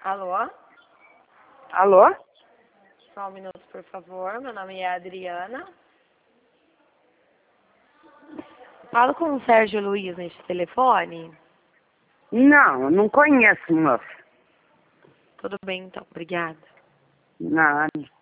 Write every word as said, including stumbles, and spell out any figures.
Alô? Alô? Só um minuto, por favor. Meu nome é Adriana. Falo com o Sérgio Luiz neste telefone. Não, não conheço, moça. Tudo bem, então. Obrigada. Nada.